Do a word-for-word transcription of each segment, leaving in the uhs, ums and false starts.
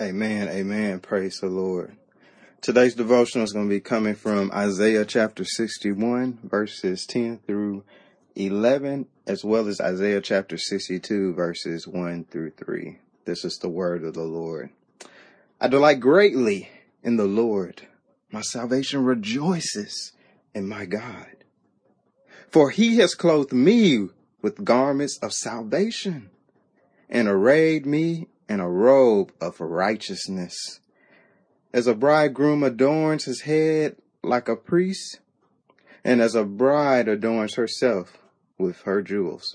Amen. Amen. Praise the Lord. Today's devotional is going to be coming from Isaiah chapter sixty-one, verses ten through eleven, as well as Isaiah chapter sixty-two, verses one through three. This is the word of the Lord. I delight greatly in the Lord. My salvation rejoices in my God. For he has clothed me with garments of salvation and arrayed me in a robe of righteousness. As a bridegroom adorns his head like a priest, and as a bride adorns herself with her jewels.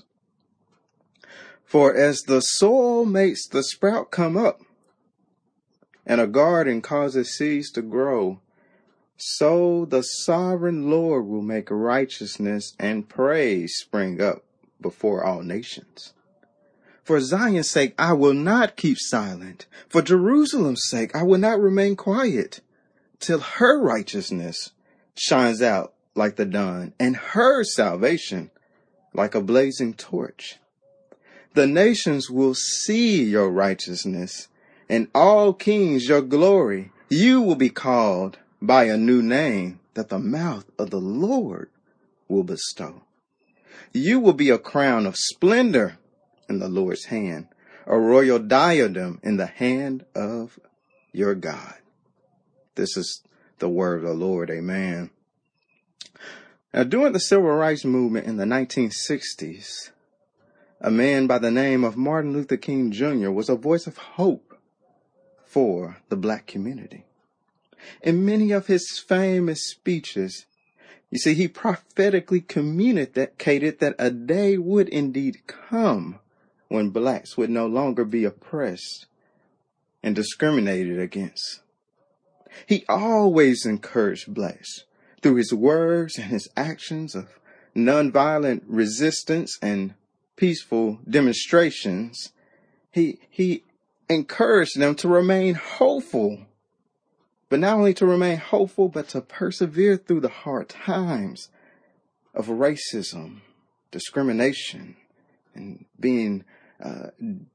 For as the soil makes the sprout come up, and a garden causes seeds to grow, so the sovereign Lord will make righteousness and praise spring up before all nations. For Zion's sake, I will not keep silent. For Jerusalem's sake, I will not remain quiet till her righteousness shines out like the dawn and her salvation like a blazing torch. The nations will see your righteousness and all kings your glory. You will be called by a new name that the mouth of the Lord will bestow. You will be a crown of splendor in the Lord's hand, a royal diadem in the hand of your God. This is the word of the Lord. Amen. Now, during the civil rights movement in the nineteen sixties, a man by the name of Martin Luther King Junior was a voice of hope for the black community. In many of his famous speeches, you see, he prophetically communicated that a day would indeed come when blacks would no longer be oppressed and discriminated against. He always encouraged blacks through his words and his actions of nonviolent resistance and peaceful demonstrations. He, he encouraged them to remain hopeful, but not only to remain hopeful, but to persevere through the hard times of racism, discrimination, and being uh,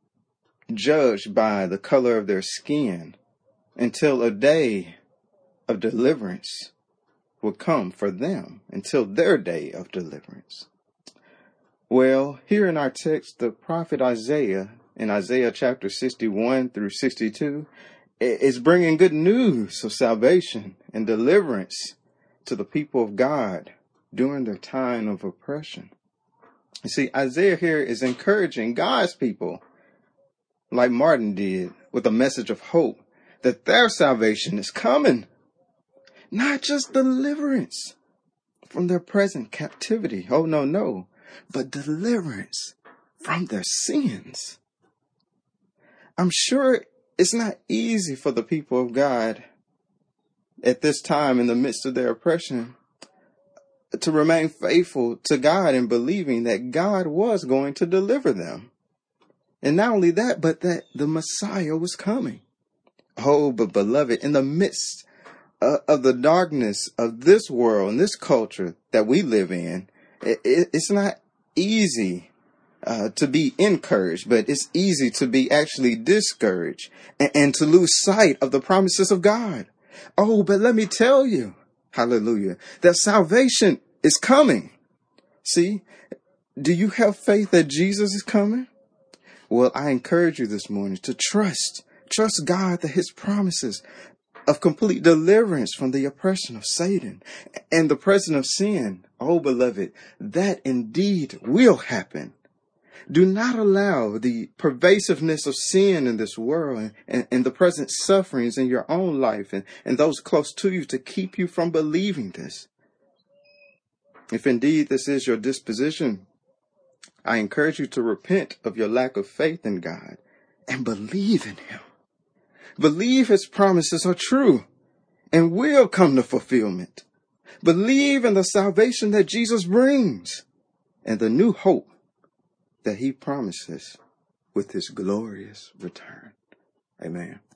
judged by the color of their skin until a day of deliverance would come for them, until their day of deliverance. Well, here in our text, the prophet Isaiah, in Isaiah chapter sixty-one through sixty-two, is bringing good news of salvation and deliverance to the people of God during their time of oppression. You see, Isaiah here is encouraging God's people, like Martin did, with a message of hope that their salvation is coming. Not just deliverance from their present captivity. Oh, no, no. But deliverance from their sins. I'm sure it's not easy for the people of God at this time in the midst of their oppression to remain faithful to God and believing that God was going to deliver them. And not only that, but that the Messiah was coming. Oh, but beloved, in the midst uh, of the darkness of this world and this culture that we live in, it, it, it's not easy uh, to be encouraged, but it's easy to be actually discouraged and, and to lose sight of the promises of God. Oh, but let me tell you, hallelujah, that salvation is coming. See, do you have faith that Jesus is coming? Well, I encourage you this morning to trust, trust God that his promises of complete deliverance from the oppression of Satan and the presence of sin. Oh, beloved, that indeed will happen. Do not allow the pervasiveness of sin in this world and, and, and the present sufferings in your own life and, and those close to you to keep you from believing this. If indeed this is your disposition, I encourage you to repent of your lack of faith in God and believe in him. Believe his promises are true and will come to fulfillment. Believe in the salvation that Jesus brings and the new hope that he promises with his glorious return. Amen.